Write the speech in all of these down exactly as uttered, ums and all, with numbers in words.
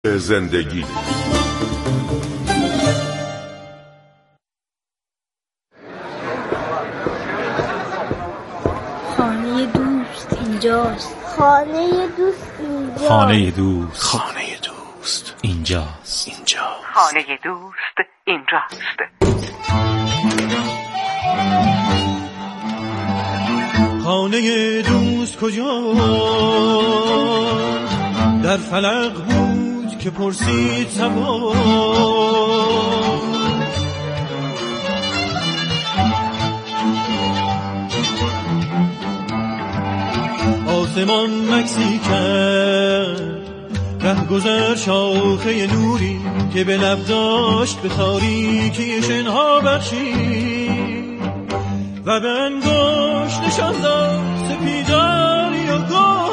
زندگی. خانه دوست اینجاست. خانه دوست اینجاست. خانه دوست. خانه دوست اینجاست. اینجا. خانه دوست اینجاست. خانه دوست کجا در فلق بود که پرسید سبا، آسمان مکسی کرد ره گذر شاخه نوری که به لب داشت به تاریکی شنها بخشید و به انگشت نشان داد سپیداری و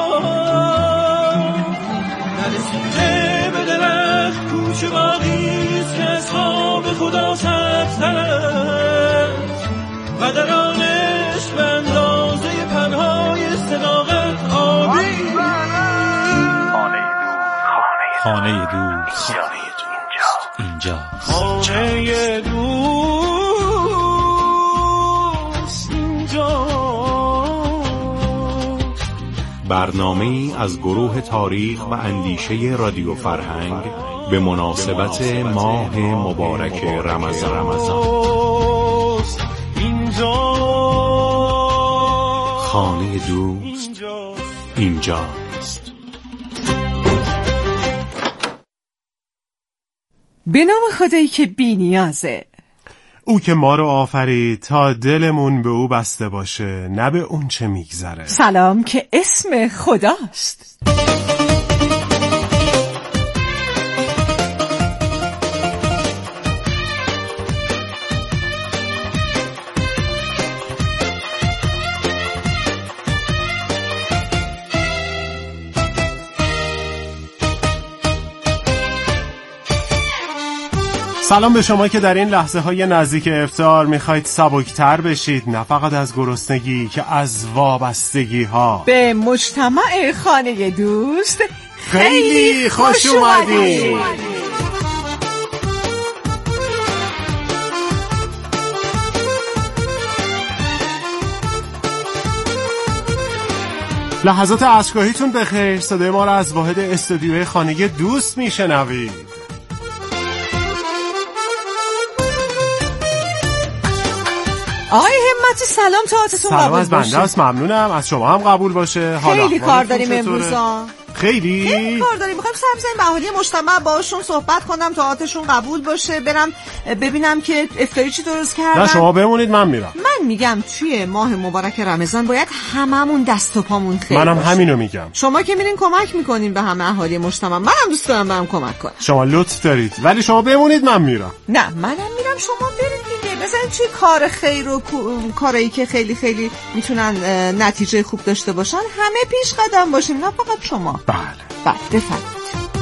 گل نرسیده به درخت کوچ باغیست که از خواب خدا سبزتر است و در آنش به اندازه پنهای صداقت آبی. خانه دوست. خانه دوست اینجا. خانه دوست اینجا. برنامه‌ای از گروه تاریخ و اندیشه رادیو فرهنگ به مناسبت ماه مبارک رمضان. اینجا خانه دوست اینجاست. به نام خدایی که بی نیازه، او که ما رو آفرید تا دلمون به او بسته باشه نه به اون چه میگذره. سلام که اسم خداست. سلام به شما که در این لحظه های نزدیک افطار میخواید سبکتر بشید، نه فقط از گرسنگی که از وابستگی ها. به مجتمع خانه دوست خیلی خوش اومدید. لحظات عشقاهیتون بخیر. صدای ما را از واحد استودیوی خانه دوست میشنوید. آقای همتی سلام، تاعتتون قبول باشه. سلام از بنده است، ممنونم. از شما هم قبول باشه. خیلی کار داریم امروزا. خیلی خیلی کار داریم. میخوایم سر بزنیم به اهالی مجتمع، باشون صحبت کنم، تاعتشون قبول باشه، برم ببینم که افطاری چی درست کردن. نه شما بمونید، من میرم. من میگم توی ماه مبارک رمضان باید هممون دست و پامون خیر منم باشه. همینو میگم. شما که میرین کمک میکنین به همه اهالی مجتمع، منم دوست دارم برام کمک کنم. شما لطف دارید، ولی شما بمونید، من میرم. نه منم میرم، شما برید دیگه. بزنید توی کار خیر و کارایی که خیلی خیلی میتونن نتیجه خوب داشته باشن همه پیش قدم باشیم، نه فقط شما. بله بله بفرمایید.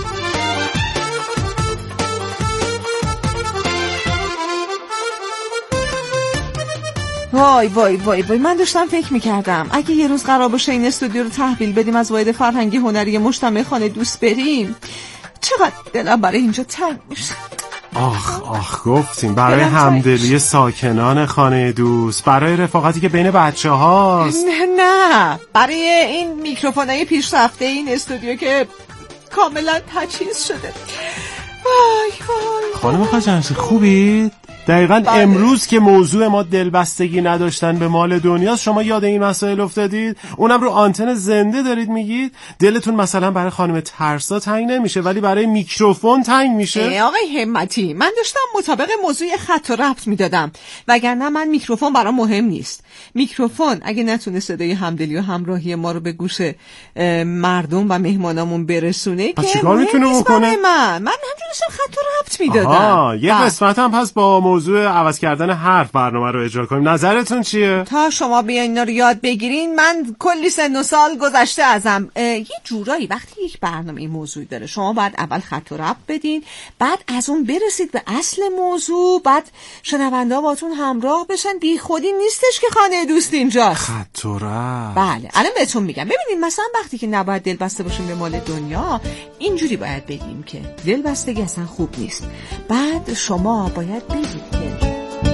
وای وای وای وای من داشتم فکر میکردم اگه یه روز قرار باشه این استودیو رو تحویل بدیم از واحد فرهنگی هنری مجتمع خانه دوست بریم، چقدر دلم برای اینجا تنگ میشه. آخ آخ گفتیم برای همدلی ساکنان خانه دوست، برای رفاقتی که بین بچه هاست. نه نه برای این میکروفونای پیشرفته این استودیو که کاملا تجهیز شده. وای وای خانم خاجنشی خوبید؟ دقیقاً بله. امروز که موضوع ما دلبستگی نداشتن به مال دنیاست، شما یاد این مسائل افتادید؟ اونم رو آنتن زنده دارید میگید؟ دلتون مثلا برای خانم ترسا تنگ نمیشه ولی برای میکروفون تنگ میشه؟ آقای همتی من داشتم مطابق موضوع خط و ربط میدادم، وگرنه من میکروفون برام مهم نیست. میکروفون اگه نتونه صدای همدلی و همراهی ما رو به گوش مردم و مهمانامون برسونه که چیکار میتونه بکنه؟ من من همینجوری داشتم خط و ربط میدادم. آها یه قسمت هم پس با موضوع عوض کردن حرف برنامه رو اجرا کنیم. نظرتون چیه؟ تا شما بیاین اینا رو یاد بگیرین من کلی سن و سال گذشته ازم. یه جورایی وقتی یک برنامه این موضوع داره شما باید اول خط و ربط بدین، بعد از اون برسید به اصل موضوع، بعد شنونده باتون همراه بشن. بی خودی نیستش که خانه دوست اینجاست. خط و ربط. بله الان بهتون میگم. ببینید مثلا وقتی که نباید دل بسته باشیم به مال دنیا، اینجوری باید بگیم که دل بستگی اصلا خوب نیست. بعد شما باید بگید که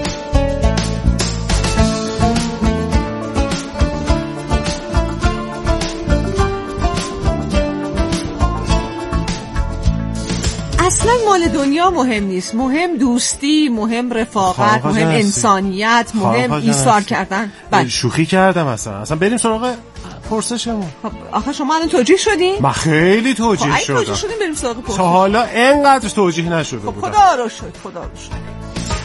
اصلا مال دنیا مهم نیست، مهم دوستی، مهم رفاقت، مهم انسانیت، مهم ایثار کردن. بله شوخی کردم اصلا. اصلا بریم سراغ پرسشمون. خب آخه شما الان توجیه شدین؟ من خیلی توجیه شدم. توجیه شدیم بریم سراغ پرسش. تا حالا اینقدر توجیه نشده خب بودم. خدا رو شد، خدا رو شد.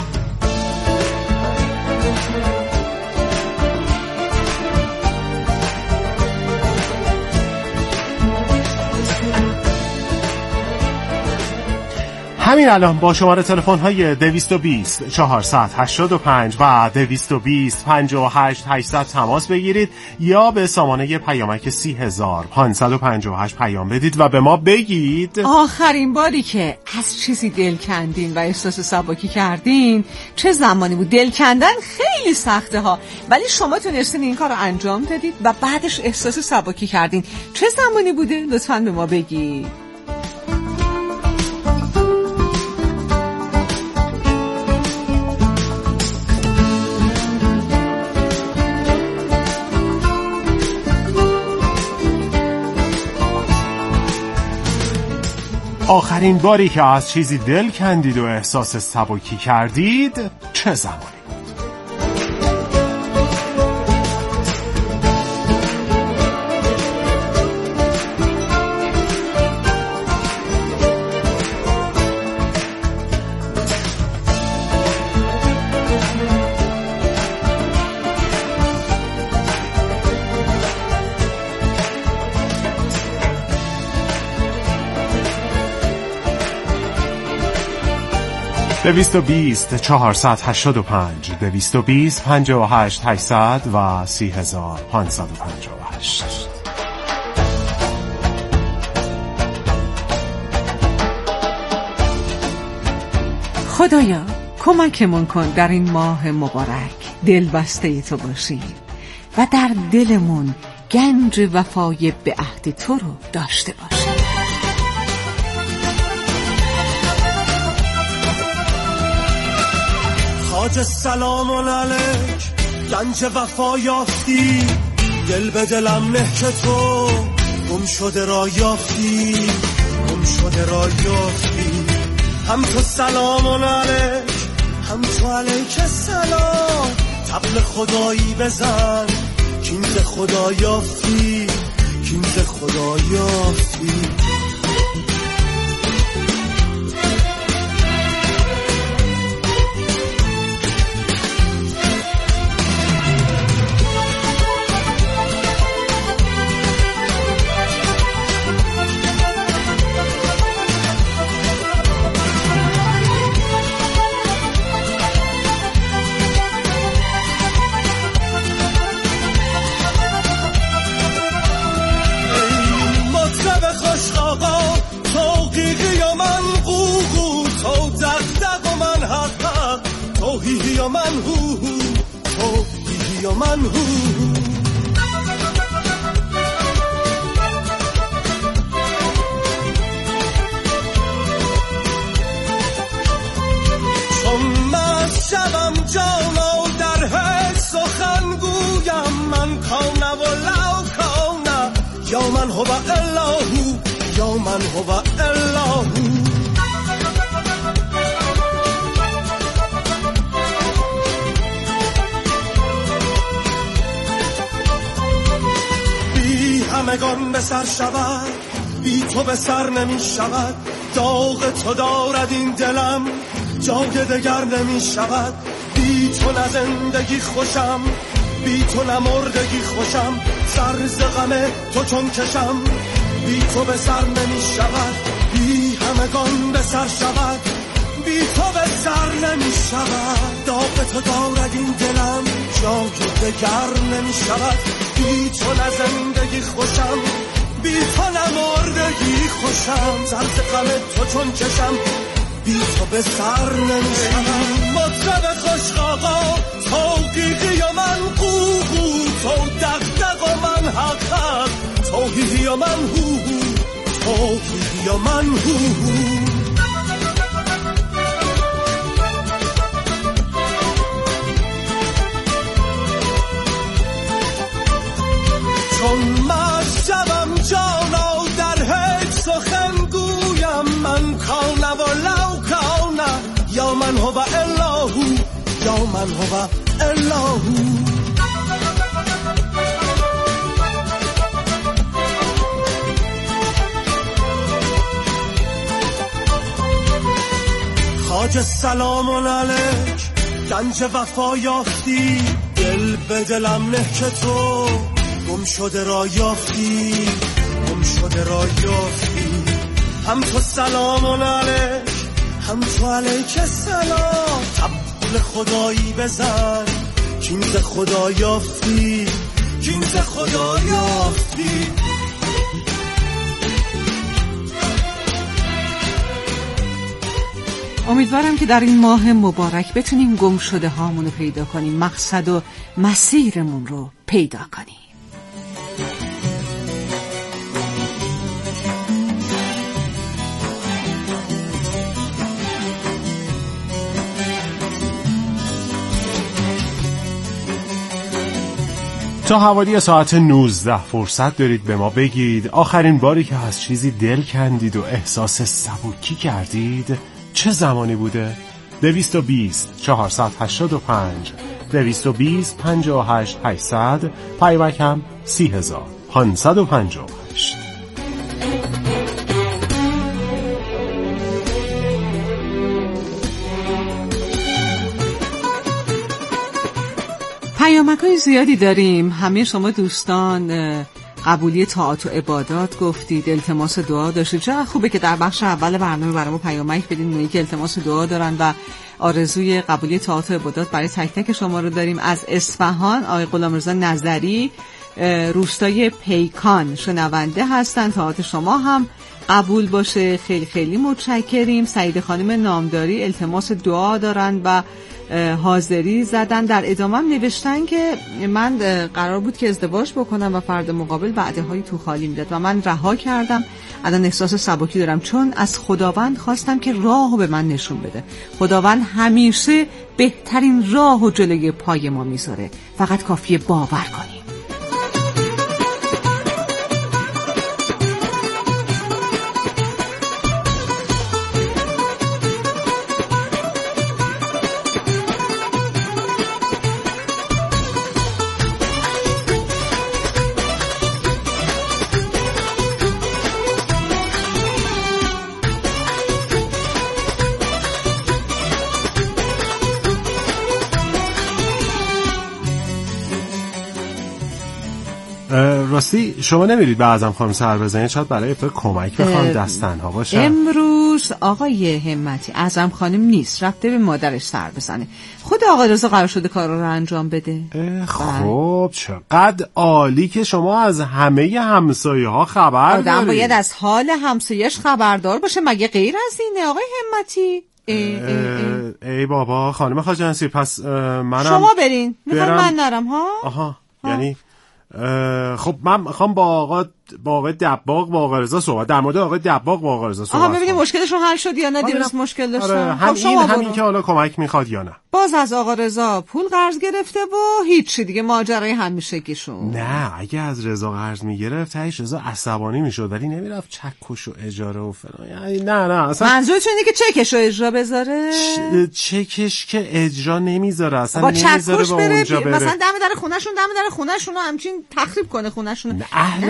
همین الان با شماره تلفن های دویست و بیست چهارصد هشتاد و پنج و دویست و بیست پنجاه و هشت هشتصد تماس بگیرید یا به سامانه پیامک سی هزار پانصد و پنجاه و هشت پیام بدید و به ما بگید آخرین باری که از چیزی دل کندین و احساس سبکی کردین چه زمانی بود؟ دل کندن خیلی سخته ها، ولی شما تونستین این کار رو انجام دادید و بعدش احساس سبکی کردین. چه زمانی بوده؟ لطفاً به ما بگید. آخرین باری که از چیزی دل کندید و احساس سبکی کردید چه زمانی بود؟ دویست و بیست چهارصد هشتاد و پنج دویست و بیست پنجاه و هشت هشتصد و سی هزار پانصد و پنجاه و هشت. خدایا کمکمون کن در این ماه مبارک دلبسته تو باشیم و در دلمون گنج وفای به عهد تو رو داشته باشیم. خواجه سلام علیک، گنج وفا یافتی، دل به دلم نه که تو گم شده را یافتی، گم شده را یافتی. هم تو سلام علیک، هم تو علیک سلام، طبل خدایی بزن کین ز خدا یافتی، کین ز خدا یافتی. یا من هو تو یا من هو. چون من شبم جانا در هر سخن گویم، من کانه و لو کانه یا من هو الله یا من هو الله. همگان به سر شود، بی تو به سر نمی شود، داغ تو دارد این دلم جای دگر نمی شود. بی تو نه زندگی خوشم، بی تو نه مردگی خوشم، سر ز غم تو چون کشم، بی تو به سر نمی شود. بی همه همگان به سر شود، بی تو به سر نمی شود. داغ تو دارد این دلم جای دگر نمی شود. بی تو نه زندگی خوشم، بی تو نه مردگی خوشم. زرد غم تو چون چشم، بی تو به سر نمی شود. مطرب خوش آقا توقیقی و من قوقو، تو دقدق و من حق حق، توحیدی و من هو هو، توحیدی و من هو هو. چون مشتبم جانا در هیچ سخن گویم، من کانه و لو کانه، یا من هو الهو، یا من هو الهو. خواجه سلام علیک، گنج وفا یافتی، دل به دلم نه که تو گم شده را یافتی، گم شده را یافتی. هم تو سلام علیک، هم تو علیک سلام. تبدیل خدایی بزن، کین ز خدا یافتی، کین ز خدا یافتی. امیدوارم که در این ماه مبارک بتونیم گم شده هامونو پیدا کنیم، مقصد و مسیرمون رو پیدا کنیم. تا حوالی ساعت نوزده فرصت دارید به ما بگید آخرین باری که از چیزی دل کندید و احساس سبکی کردید چه زمانی بوده؟ دویست و بیست چهارصد و هشتاد و پنج دویست و بیست پنجاه و هشت هشتصد پیوک هم سی هزار پانصد و پنجاه و هشت. پیامک‌های زیادی داریم. همه شما دوستان قبولی طاعات و عبادات گفتید، التماس دعا داشتید. چه خوبه که در بخش اول برنامه برامون پیامک بدین، اونایی که التماس دعا دارن و آرزوی قبولی طاعات و عبادات برای تک تک شما رو داریم. از اصفهان آقای غلامرضا نظری، روستای پیکان شنونده هستن. طاعات شما هم قبول باشه، خیلی خیلی متشکریم. سعید خانم نامداری التماس دعا دارن و حاضری زدن. در ادامه نوشتن که من قرار بود که ازدواج بکنم و فرد مقابل وعده های تو خالی میداد و من رها کردم. الان احساس سبکی دارم چون از خداوند خواستم که راهو به من نشون بده. خداوند همیشه بهترین راهو جلوی پای ما میذاره، فقط کافیه باور کنیم. راستی شما نمیرید به اعظم خانم سر بزنید؟ شاید برای افراد کمک بخوام دست تنها باشه. امروز آقای همتی اعظم خانم نیست، رفته به مادرش سر بزنه. خود آقای رضا قرار شده کار رو انجام بده. خب چقدر عالی که شما از همه همسایه ها خبر دارید. آدم باید از حال همسایه‌اش خبردار باشه، مگه غیر از اینه آقای همتی؟ ای, ای, ای. ای بابا خانم خواجه‌نصیر، پس منم شما برین، میخوام من نرم ها. آها ها. یعنی خب من میخوام با آقا با آقای دباغ با آقا رضا صحبت در مورد آقای دباغ با آقا رضا صحبت. آها ببینید مشکلشون حل شد یا نه؟ دیروز مشکل داشتن. آره هم خب این همین که حالا کمک میخواد یا نه. باز از آقا رضا پول قرض گرفته و هیچی دیگه، ماجرای همیشگیشون. نه اگه از رضا قرض میگرفت تاش رضا عصبانی میشد ولی نمیرفت چکش و اجاره و فلان. یعنی نه نه اصلا منظورتون اینه که چکش رو اجرا بذاره؟ چ... چکش که اجرا نمیذاره اصلا، نمیذاره با اونجا بره مثلا دم در خونه‌شون دم در خونه‌شون رو همچین تخریب کنه خونه‌شون. اهل این حرفا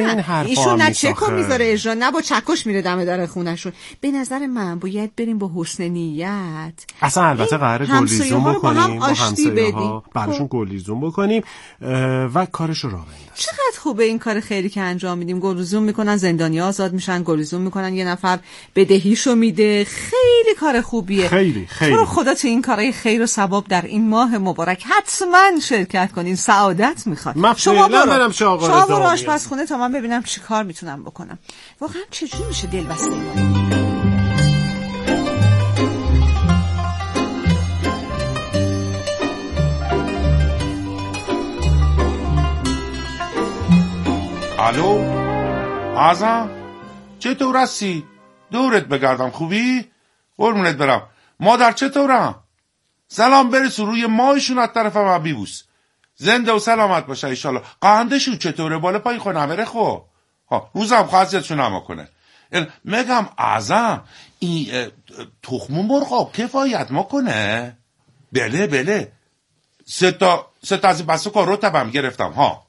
ایشون نه چکو میذاره اجرا نه با چکش میره دم در خونشون. به نظر من باید بریم با حسن نیت اصلا البته قراره گلیزون بکنیم با همسایه ها براشون گلیزون بکنیم و کارشو راه بندازیم. چقدر خوبه این کار خیری که انجام میدیم. گلیزون میکنن زندانیا آزاد میشن، گلیزون میکنن یه نفر بدهیشو میده. خیلی کار خوبیه. خیلی خیلی تو رو خدا تو این کارهای خیر و ثواب در این ماه مبارک حتما شرکت کنین. سعادت میخواد. شما برو شما برو آشپزخونه تا من ببینم چی کار میتونم بکنم. واقعا چجوری میشه دل بسته اینا؟ الو اعظم، چطور هستی؟ دورت بگردم. خوبی؟ قربونت برم. مادر چطورم؟ سلام برسون روی ماهشون از طرف من بیبوس. زنده و سلامت باشه ایشالله. قندشون چطوره؟ بالا پایین خو نمره خو. ها روزم خواستشون هم کنه. میگم اعظم این تخم مرغ کفایت ما کنه؟ بله بله. سه تا سه تا از بسته کار رتبم گرفتم ها.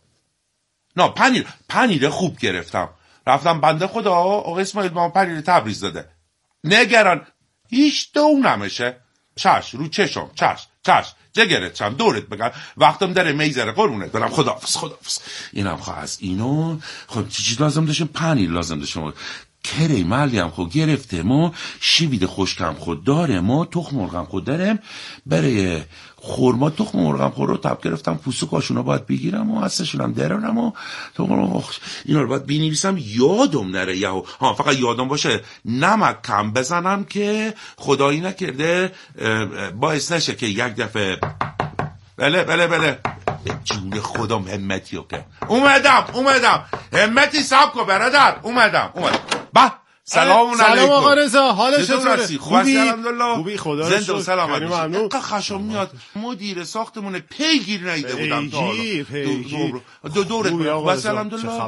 نه پنیر پنیر خوب گرفتم. رفتم بنده خدا آقا اسماعیل ما پنیر تبریز داده. نگران هیچ دو نمیشه. چش رو چشم چش چش جگرت چم دورت بگم وقتم داره میذاره قربونت برم. خداحافظ خداحافظ. اینم خواه از اینو خب چی چیز لازم داشتم؟ پنیر لازم داشتم. کره ملی هم خود گرفته ما شیوید خشکم خود داره ما تخم مرغم خود دارم برای خورما تخم مرغم خود رو تب گرفتم پوستکاشون رو باید بگیرم و هستشون هم درارم و اینا رو باید بینویسم یادم نره یهو. ها فقط یادم باشه نمک کم بزنم که خدایی نکرده باعث نشه که یک دفعه بله بله بله جون خودم همتیو که اومدم اومدم همتی سب کن برادر اومدم اومدم با سلام علیکم. سلام آقا رضا، حالت چطوره؟ خوبی؟ الحمدلله. خوبی خدا رو زنده و سلامت باشی. ممنون. خشم میاد مدیر ساختمون پیگیر نیده بودم تا حالا. پیگیر دو دورت و الحمدلله. چه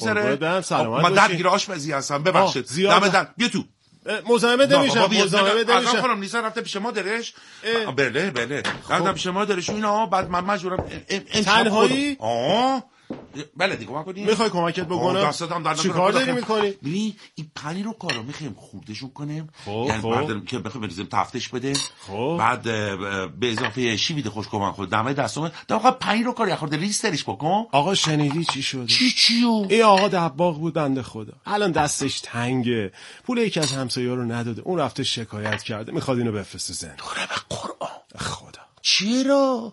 خبر؟ من درگیر آشپزی هستم ببخشید. دم در بیا تو. مزاحمت نمیشم مزاحمت نمیشم. آقا خانم نیسان رفته پیش مادرش. بله بله. رفتم پیش مادرش اینا بعد من مجبورم تنهایی؟ آه بله دیگه کمک کنی؟ میخوای کمکت بکنم؟ چی کار داری میکنی؟ ببین این پنیر رو کارو میخوایم خوردشون کنیم خب یعنی خب بعد که بخوایم بریزیم تفتش بده خب بعد به اضافه شیوید خوش کمک خود دمه دستم در واقع پنیر رو کار یه خورده ریستریش بکن. آقا شنیدی چی شده؟ چی چیو؟ این آقا دباغ بود بنده خدا الان دستش تنگه پول یکی از همسایه‌ها رو نداده اون رفته شکایت کرده میخواد اینو بفرسته زندان. دوره به قرآن خدا چرا؟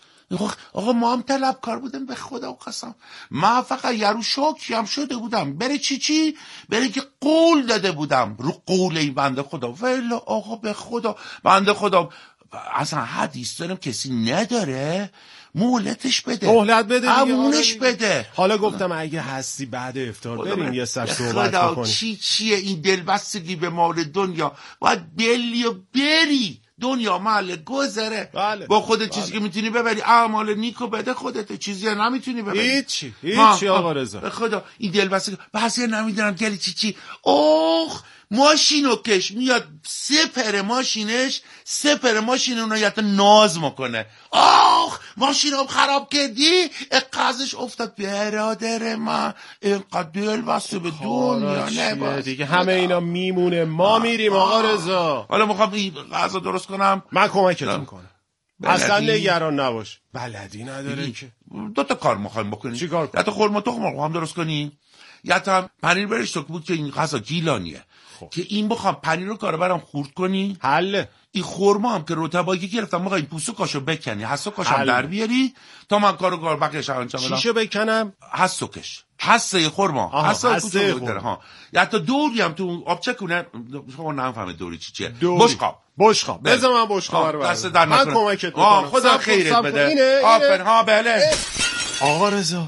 آقا ما هم طلبکار بودیم به خدا و قسم. من فقط یارو شوکی هم شده بودم بره چی چی بره که قول داده بودم رو قول این بنده خدا. ولی آقا به خدا بنده خدا اصلا حدیث دارم کسی نداره مهلتش بده مهلت بده همونش بده. حالا گفتم اگه هستی بعد افطار بریم یه سر صحبت خدا کنیم. چی چیه این دلبستگی به مال دنیا باید بلی و بری دنیا محل گذره. بله. با خودت چیزی بله. که میتونی ببری اعمال نیکو بده خودت چیزی نمیتونی ببری هیچی هیچی آقا رضا به خدا این دلبستگی بعضی نمیدونم گلی چی چی اوه ماشینو کش میاد سپر ماشینش سپر ماشین اونو یه ناز میکنه آخ ماشینو خراب کردی اقازش افتاد برادر من اینقدر دل بسته به دنیا نباید دیگه همه اینا میمونه ما میریم آقا رضا. حالا میخوام این غذا درست کنم من کمکت میکنم اصلا نگران نباش. بلدی نداره که دو تا کار میخوایم بکنیم. چی کار کنیم؟ یا تا خورما تخم مرغ هم درست کنی یا تا پنیر برش تو بود که این غذا گیلانیه خب. که این بخوام پنیر رو کارو برام خورد کنی حله. این خورما هم که رطبایی گرفتم موقع این پوستو کاشو بکنی حسو کاشم در بیاری تا من کارو کار بقیش انجام بدم. چیشو بکنم؟ حسو کش حسه خورما حسه کوچولو ها یا تا دوری هم تو آبچه کنه شما نفهمه دوری چی چیه بشقاب بشقاب بذار من بشقاب رو دست در من کمکت میکنم خدا خیرت بده. آفرین ها بله. آقا رضا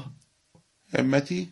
همتی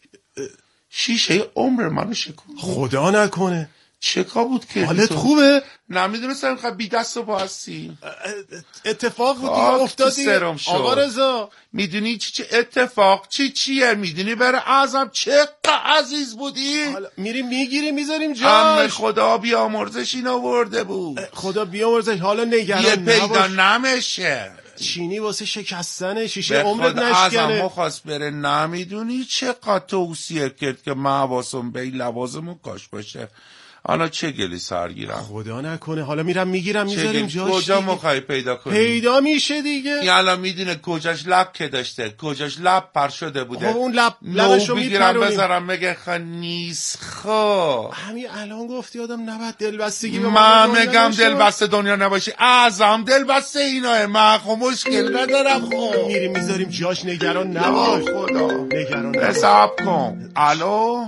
شیشه عمر منو شکن خدا نکنه چه کا بود که حالت خوبه؟ نمیدونستم خب بی دست و پا هستی. اتفاق بود دیگه افتادی آقا رضا. میدونی چی چه اتفاق چی چیه میدونی برای اعظم چقدر عزیز بودی. میریم میگیریم میذاریم جاش. ام خدا بیامرزش این آورده بود. خدا بیامرزش حالا نگران یه پیدا نباش. نمیشه چینی واسه شکستن شیشه به عمرت خدا ازم نشکنه. مخواست بره، نمیدونی چقدر توصیه کرد که من حواسم به این لوازمون کاش باشه. حالا چه گلی سرگیرم، خدا نکنه حالا میرم میگیرم میذاریم جاش. کجا دیگه. مخوای پیدا کنی؟ پیدا میشه دیگه. این الان میدونه کجاش لب که داشته، کجاش لب پر شده بوده. خب اون لب لبشو میگیرم میپرونیم. بذارم مگه خنیس خو. همین الان گفتی آدم نباید دلبستگی به من میگم دلبسته دنیا نباشی، اعظم دلبسته ایناه. من خب مشکل ندارم. خب میریم میذاریم جاش، نگران نباش. خدا نگران نباش. حساب کن. الو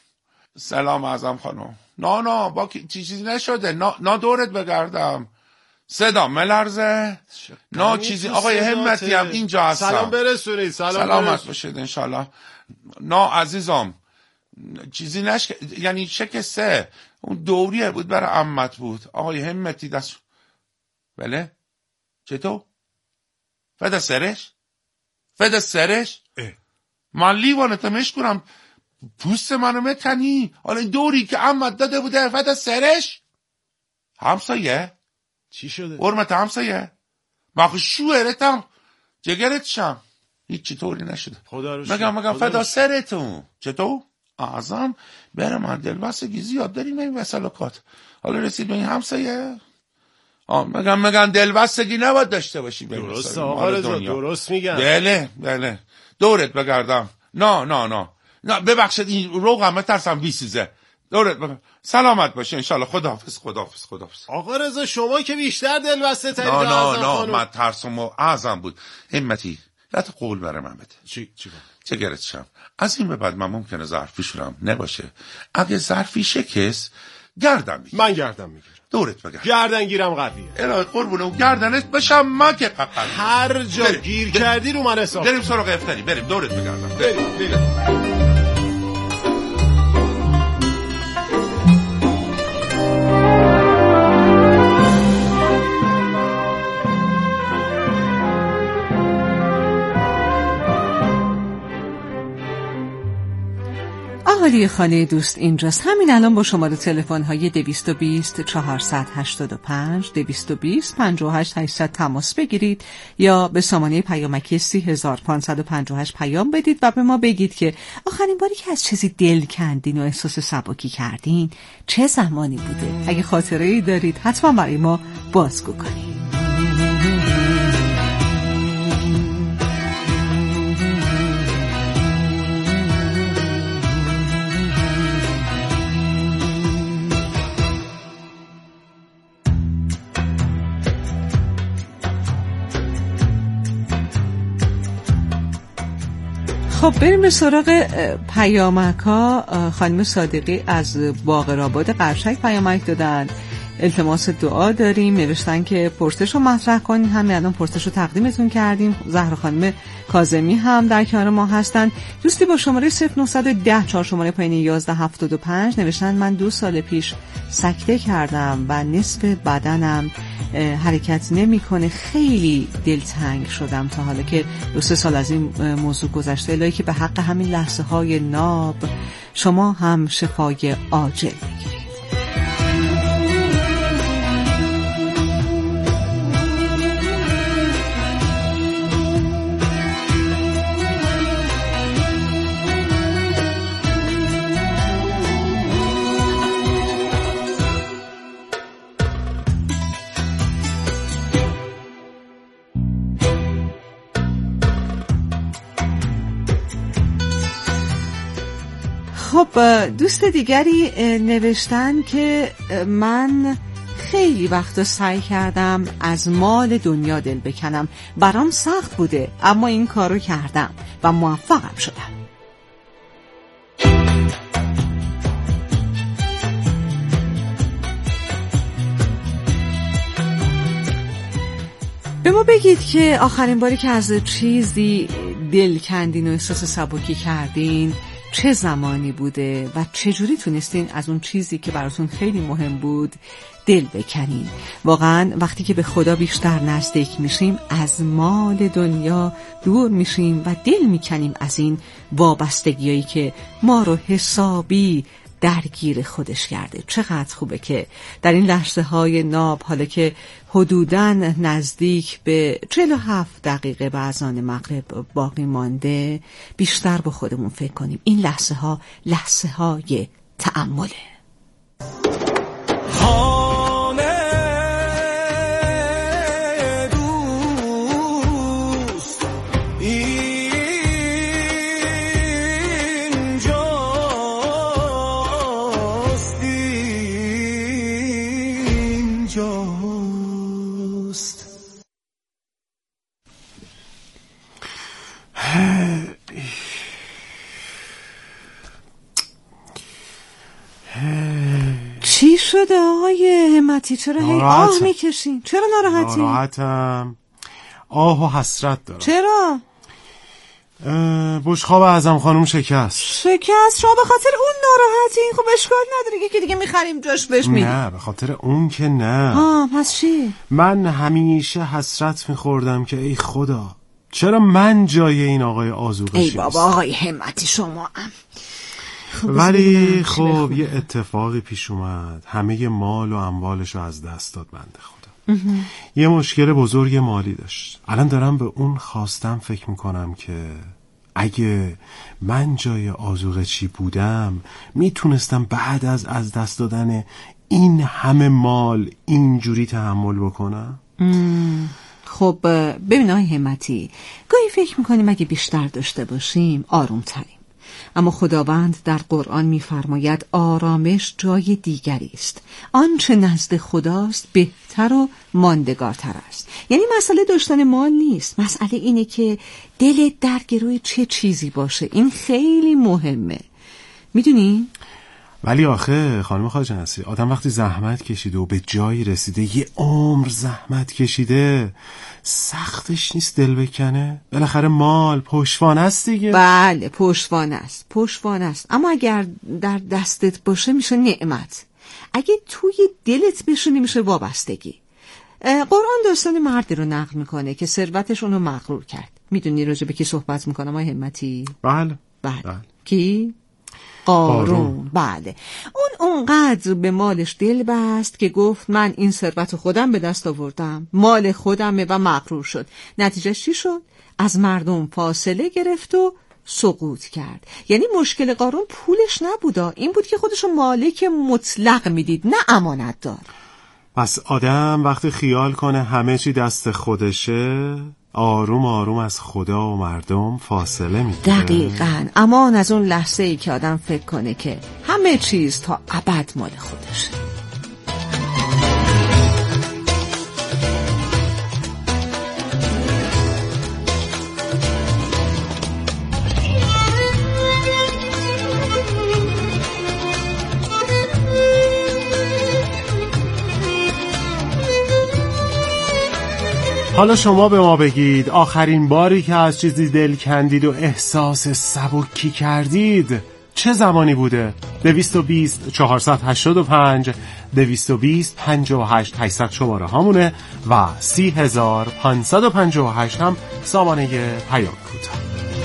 سلام اعظم خانم. نه نه با چیزی نشده، نه نه دورت بگردم. صدا ملرزه. نه چیزی آقای همتی هم اینجا هستم. سلام برسونید. سلام سلامت باشید انشالله. نه عزیزم چیزی نش یعنی شکسته، اون دوریه بود برای عمت بود. آقای همتی دست. بله چطور؟ فدا سرش؟ فدا سرش؟ اه. من لیوانتو مشکورم، پوست منو متنی. حالا این دوری که عمت داده بوده فدا سرش؟ همسایه؟ چی شده؟ حرمت همسایه؟ من خود شوهرتم جگرت شم. هیچی طوری نشده. خدا رو مگم مگم فدا سرتون. چطور؟ اعظم برم من دلبستگی زیاد داریم این وسلکات. حالا رسید به این همسایه؟ مگم مگم دلبستگی نباید داشته باشی. درست آقا رضا، درست میگم. بله بله دورت بگردم. نه نه نه نه ببخشید این روغم ترسم بیسیزه. دورت بگردم. سلامت باشه انشالله. خداحافظ خداحافظ خداحافظ. آقا رضا شما که بیشتر دلبسته تری. نه نه نه من ترسم و اعظم بود. همتی لط قول برای من بده. چی چی چه گرت شم از این به بعد من ممکنه ظرفی شورم نباشه. اگه ظرفی شکست گردم میگیرم. من گردم میگیرم. دورت بگرد. گردن گیرم قویه. الهی قربونه اون گردنت بشم من که قپل. هر جا بریم. گیر بریم. کردی رو من حساب. بریم سراغ افتری. بریم دورت بگردم. بریم بریم, بریم. آهالی خانه دوست اینجاست. همین الان با شماره تلفن های دویست و بیست چهارصد و هشتاد و پنج دویست و بیست پنجاه و هشت هشتصد تماس بگیرید یا به سامانه پیامکی سی هزار و پانصد و پنجاه و هشت پیام بدید و به ما بگید که آخرین باری که از چیزی دل کندین و احساس سبکی کردین چه زمانی بوده. اگه خاطره‌ای دارید حتما برای ما بازگو کنید. خب بریم به سراغ پیامک ها. خانم صادقی از باقرآباد قرشک پیامک دادن. التماس دعا داریم، نوشتن که پرسش رو مطرح کنین. همین الان پرسش رو تقدیمتون کردیم. زهرا خانم کاظمی هم در کنار ما هستن. دوستی با شماره صفر نه یک صفر چهار شماره پایین یازده هفتاد و پنج نوشتن من دو سال پیش سکته کردم و نصف بدنم حرکت نمیکنه. خیلی دلتنگ شدم تا حالا که دو سه سال از این موضوع گذشته. الهی که به حق همین لحظه های ناب شما هم شفای عاجل بگیرید. خب دوست دیگری نوشتن که من خیلی وقتا سعی کردم از مال دنیا دل بکنم، برام سخت بوده اما این کارو کردم و موفقم شدم. به ما بگید که آخرین باری که از چیزی دل کندین و احساس سبکی کردین چه زمانی بوده و چجوری تونستین از اون چیزی که براتون خیلی مهم بود دل بکنین. واقعا وقتی که به خدا بیشتر نزدیک میشیم از مال دنیا دور میشیم و دل میکنیم از این وابستگیایی که ما رو حسابی درگیر خودش کرده. چقدر خوبه که در این لحظه های ناب، حالا که حدوداً نزدیک به چهل و هفت دقیقه به اذان مغرب باقی مانده، بیشتر با خودمون فکر کنیم. این لحظه ها لحظه های تأمله. چی شده آقای همتی؟ چرا هی آه میکشین؟ چرا ناراحتی؟ ناراحتم، آه و حسرت دارم. چرا؟ بشقاب اعظم خانم شکست. شکست؟ شما به خاطر اون ناراحتین؟ خب اشکال نداره، یکی دیگه میخریم جاش بهش میدیم. نه به خاطر اون که نه. آه پس چی؟ من همیشه حسرت میخوردم که ای خدا چرا من جای این آقای آذوقه ای بابا آقای همتی شما هم. ولی خب یه اتفاقی پیش اومد، همه مال و اموالش رو از دست داد بنده خدا. یه مشکل بزرگ مالی داشت. الان دارم به اون خواستم فکر میکنم که اگه من جای آذوقه چی بودم میتونستم بعد از از دست دادن این همه مال اینجوری تحمل بکنم. ام. خب ببین آقای همتی، گاهی فکر میکنیم اگه بیشتر داشته باشیم آروم تریم، اما خداوند در قرآن می‌فرماید آرامش جای دیگری است، آنچه نزد خداست بهتر و ماندگارتر است. یعنی مسئله داشتن مال نیست، مسئله اینه که دلت در گروه چه چیزی باشه. این خیلی مهمه، میدونی؟ ولی آخه خانم خواجه نصیری، آدم وقتی زحمت کشیده و به جایی رسیده، یه عمر زحمت کشیده، سختش نیست دل بکنه؟ بالاخره مال پشتوانه است دیگه. بله پشتوانه است، پشتوانه است، اما اگر در دستت باشه میشه نعمت، اگه توی دلت بشونه میشه وابستگی. قرآن داستان مردی رو نقل میکنه که ثروتش اونو مغرور کرد. میدونی راجع به کی صحبت میکنم آقای همتی؟ بله بله, بله. کی؟ قارون. بله، اون اونقدر به مالش دل بست که گفت من این ثروت خودم به دست آوردم، مال خودمه، و مغرور شد. نتیجه چی شد؟ از مردم فاصله گرفت و سقوط کرد. یعنی مشکل قارون پولش نبودا، این بود که خودشو مالک مطلق میدید، نه امانت دار. پس آدم وقتی خیال کنه همه چی دست خودشه، آروم آروم از خدا و مردم فاصله میگیره. دقیقاً. امان از اون لحظه ای که آدم فکر کنه که همه چیز تا ابد مال خودشه. حالا شما به ما بگید آخرین باری که از چیزی دل کندید و احساس سبکی کردید چه زمانی بوده؟ دویست و بیست چهارصد و هشتاد و پنج دویست و بیست پنجاه و هشت هشتصد شماره هامونه و سی هزار پانصد و پنجاه و هشت هم سامانه پیام کوتاه.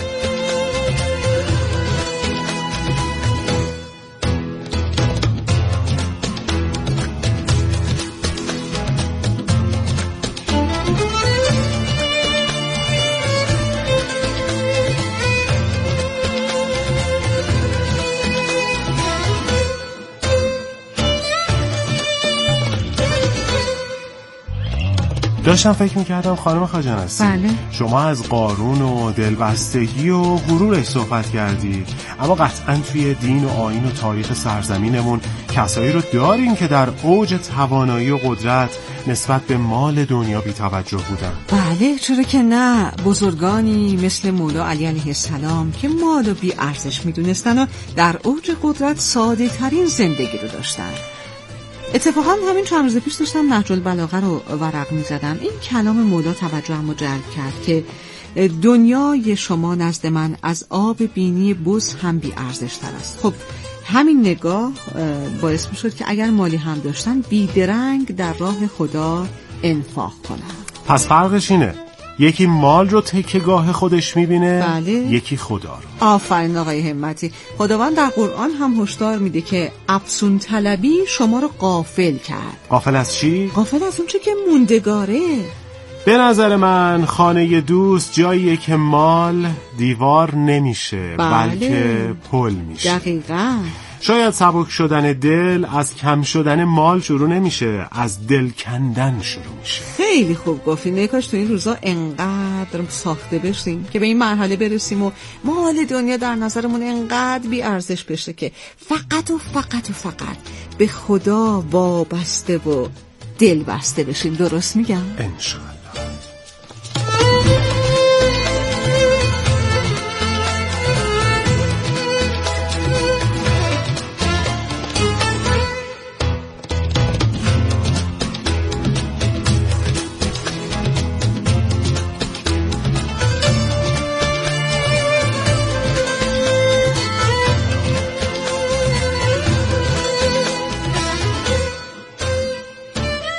داشتم فکر میکردم خانم خواجه نصیری، بله. شما از قارون و دلبستگی و غرورش صحبت کردی، اما قطعا توی دین و آیین و تاریخ سرزمینمون کسایی رو داریم که در اوج توانایی و قدرت نسبت به مال دنیا بی توجه بودن. بله چرا که نه، بزرگانی مثل مولا علی علیه السلام که مال و بی ارزش میدونستن و در اوج قدرت ساده ترین زندگی رو داشتن. اتفاقا همین چند روز پیش داشتم نهج البلاغه رو ورق می‌زدم. این کلام مولا توجهمو جلب کرد که دنیای شما نزد من از آب بینی بز هم بی ارزش تر است. خب همین نگاه باعث می‌شد که اگر مالی هم داشتن بیدرنگ در راه خدا انفاق کنن. پس فرقش اینه یکی مال رو تکیه‌گاه خودش میبینه، بله. یکی خدا رو. آفرین آقای همتی. خداوند در قرآن هم هشدار میده که افسون طلبی شما رو غافل کرد. غافل از چی؟ غافل از اون چه که موندگاره. به نظر من خانه دوست جاییه که مال دیوار نمیشه، بله. بلکه پل میشه. دقیقاً. شاید سبک شدن دل از کم شدن مال شروع نمیشه، از دل کندن شروع میشه. خیلی خوب گفتین. ای کاش تو این روزا انقدر ساخته بشیم که به این مرحله برسیم و مال دنیا در نظرمون انقدر بی ارزش بشه که فقط و فقط و فقط به خدا وابسته و دل بسته بشیم. درست میگم؟ انشالله.